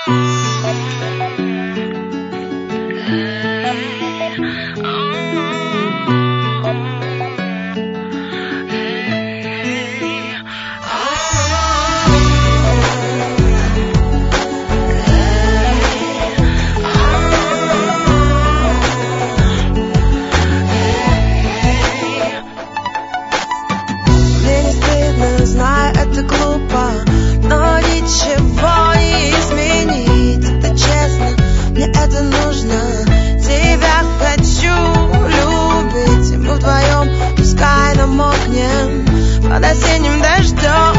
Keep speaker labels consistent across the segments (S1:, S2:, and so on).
S1: Под осенним дождем,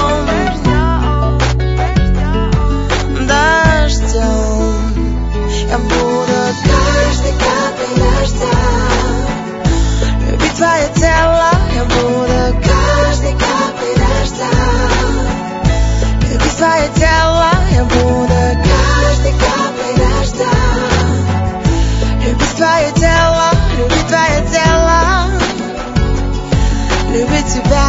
S1: я буду каждой каплей дождя любить твое тело. Я буду каждой каплей дождя любить твое тело. Я буду каждой каплей дождя любить твое тело, любить твое тело, любить тебя.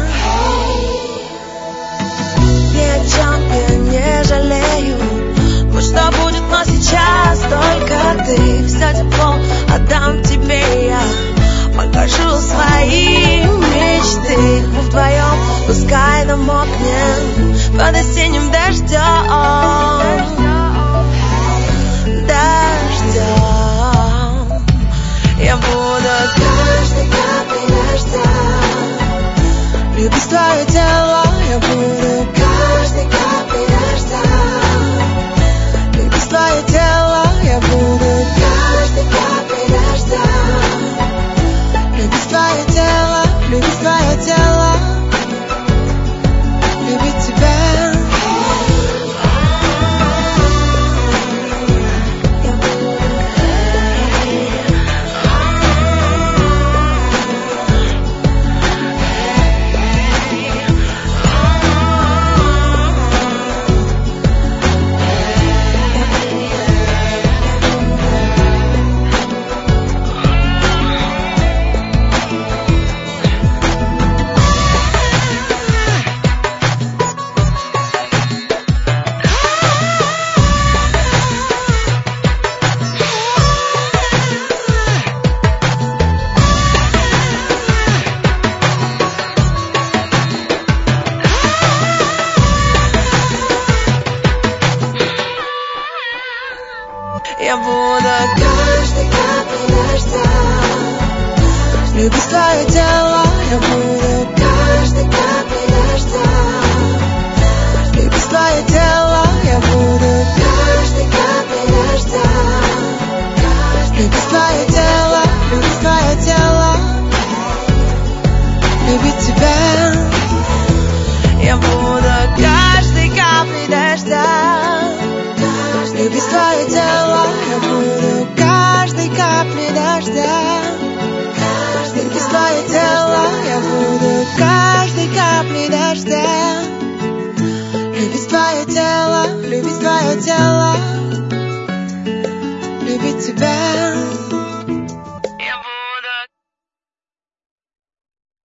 S1: Ни о чем я не жалею, вот что будет, но сейчас только ты. Все тепло отдам тебе я, покажу свои мечты. Мы вдвоем, пускай намокнем под осенним дождем. Я буду каждой каплей дождя любить твое тело. Я буду каждой каплей дождя любить твое тело. Я буду каждой каплей дождя любить твое тело, любить твое тело, любить тебя. Я буду каждой каплей дождя любить твое тело. Я буду каждой каплей дождя любить твое тело. Я буду каждой каплей дождя любить твое тело, любить твое тело, любить тебя. Я буду каждой каплей дождя любить твое тело. Я буду каждой каплей дождя любить твое тело. Я буду каждой каплей дождя любить твое тело, любить твое тело, любить тебя.